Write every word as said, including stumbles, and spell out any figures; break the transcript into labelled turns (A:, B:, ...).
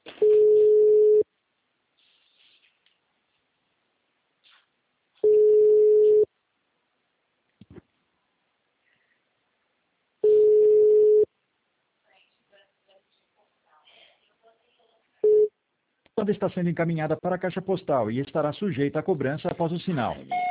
A: Está sendo encaminhada para a caixa postal e estará sujeita a cobrança após o sinal.